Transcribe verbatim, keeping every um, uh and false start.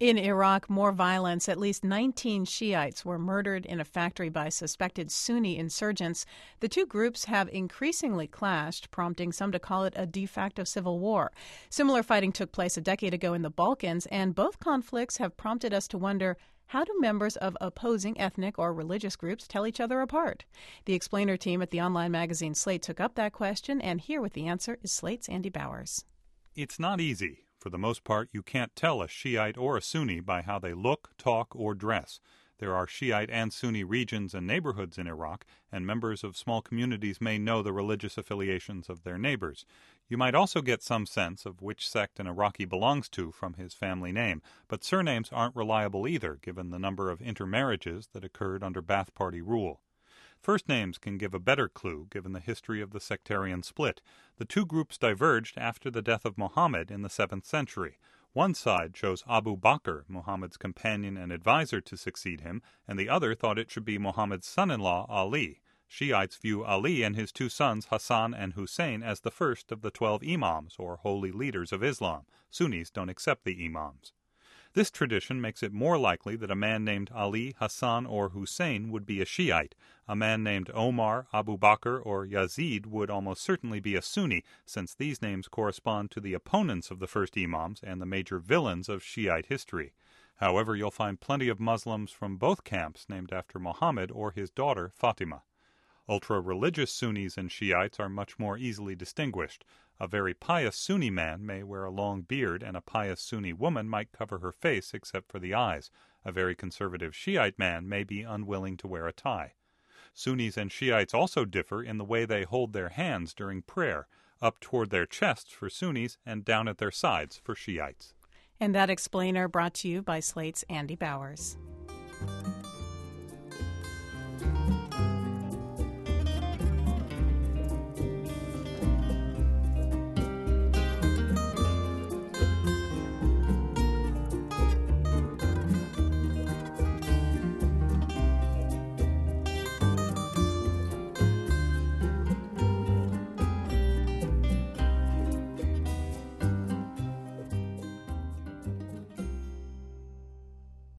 In Iraq, more violence. At least nineteen Shiites were murdered in a factory by suspected Sunni insurgents. The two groups have increasingly clashed, prompting some to call it a de facto civil war. Similar fighting took place a decade ago in the Balkans, and both conflicts have prompted us to wonder, how do members of opposing ethnic or religious groups tell each other apart? The Explainer team at the online magazine Slate took up that question, and here with the answer is Slate's Andy Bowers. It's not easy. For the most part, you can't tell a Shiite or a Sunni by how they look, talk, or dress. There are Shiite and Sunni regions and neighborhoods in Iraq, and members of small communities may know the religious affiliations of their neighbors. You might also get some sense of which sect an Iraqi belongs to from his family name, but surnames aren't reliable either, given the number of intermarriages that occurred under Ba'ath Party rule. First names can give a better clue, given the history of the sectarian split. The two groups diverged after the death of Muhammad in the seventh century. One side chose Abu Bakr, Muhammad's companion and advisor, to succeed him, and the other thought it should be Muhammad's son-in-law, Ali. Shiites view Ali and his two sons, Hassan and Hussein, as the first of the twelve imams, or holy leaders of Islam. Sunnis don't accept the imams. This tradition makes it more likely that a man named Ali, Hassan, or Hussein would be a Shiite. A man named Omar, Abu Bakr, or Yazid would almost certainly be a Sunni, since these names correspond to the opponents of the first imams and the major villains of Shiite history. However, you'll find plenty of Muslims from both camps named after Muhammad or his daughter Fatima. Ultra-religious Sunnis and Shiites are much more easily distinguished. A very pious Sunni man may wear a long beard, and a pious Sunni woman might cover her face except for the eyes. A very conservative Shiite man may be unwilling to wear a tie. Sunnis and Shiites also differ in the way they hold their hands during prayer, up toward their chests for Sunnis and down at their sides for Shiites. And that Explainer brought to you by Slate's Andy Bowers.